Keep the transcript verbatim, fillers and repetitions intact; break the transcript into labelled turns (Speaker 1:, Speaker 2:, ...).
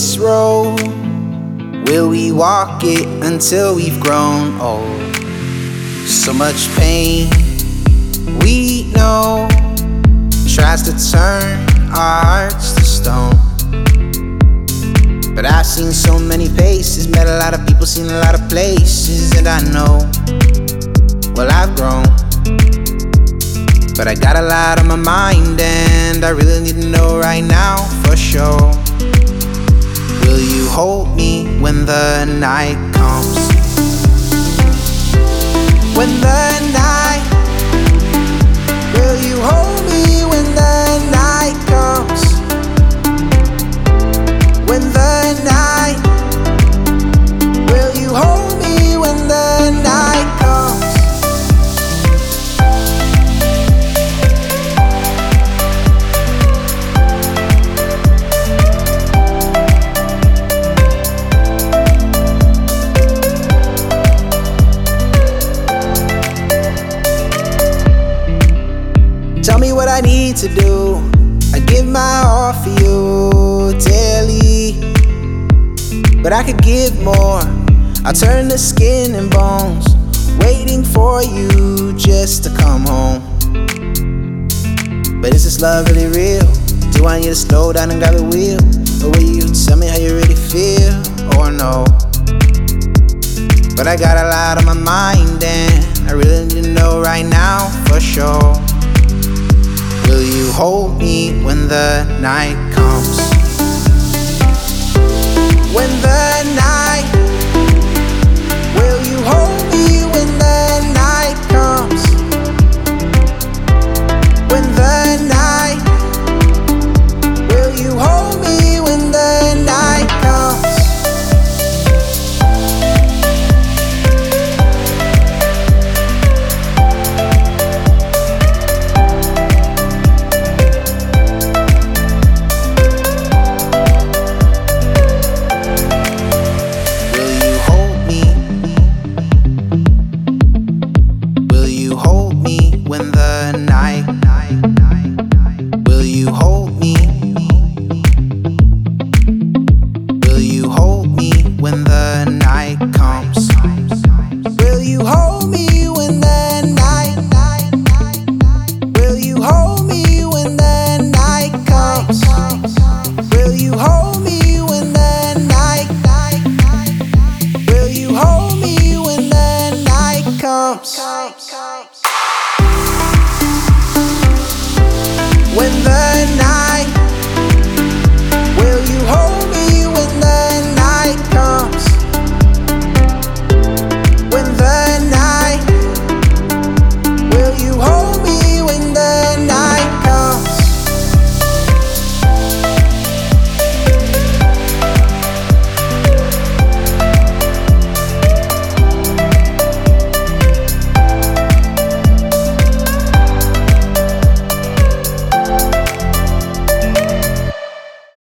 Speaker 1: this road? Will we walk it until we've grown old? So much pain we know tries to turn our hearts to stone. But I've seen so many faces, met a lot of people, seen a lot of places, and I know, well, I've grown. But I got a lot on my mind, and I really need to know right now for sure. Will you hold me when the night comes? When the night, will you hold me when the night comes? When the night, will you hold me when the night comes? Tell me what I need to do. I give my all for you, daily. But I could give more. I turn to skin and bones, waiting for you just to come home. But is this love really real? Do I need to slow down and grab the wheel? Or will you tell me how you really feel? Or no? But I got a lot on my mind, and I really need to know right now for sure. Will you hold me when the night comes? When the night